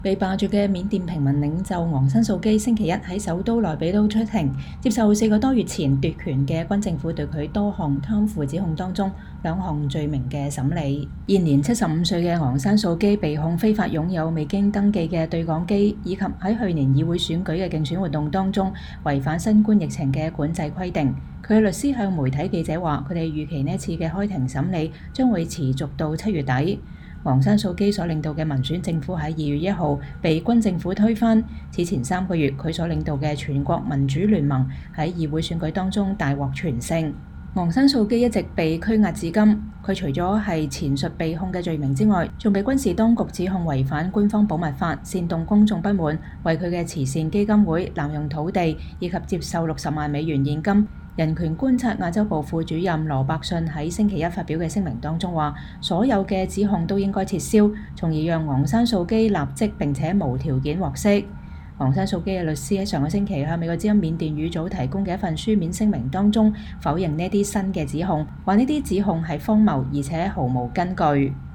被罷黜嘅緬甸平民領袖昂山素基星期一喺首都內比都出庭，接受4個多月前奪權嘅軍政府對佢多項貪腐指控當中2項罪名嘅審理。現年75歲嘅昂山素基被控非法擁有未經登記嘅對講機，以及喺去年議會選舉嘅競選活動當中違反新冠疫情嘅管制規定。佢嘅律師向媒體記者話，佢哋預期呢次嘅開庭審理將會持續到7月底。昂山素基所領導嘅民選政府喺2月1號被軍政府推翻。此前3個月，佢所領導嘅全國民主聯盟喺議會選舉當中大獲全勝。昂山素基一直被拘押至今。佢除咗係前述被控嘅罪名之外，仲被軍事當局指控違反官方保密法、煽動公眾不滿、為佢嘅慈善基金會濫用土地，以及接受60萬美元現金。人權觀察亞洲部副主任羅伯遜喺星期一發表嘅聲明當中話，所有嘅指控都應該撤銷，從而讓昂山素基立即並且無條件獲釋。昂山素基嘅律師喺上個星期向美國之音緬甸語組提供嘅一份書面聲明當中否認呢啲新嘅指控，話呢啲指控係荒謬而且毫無根據。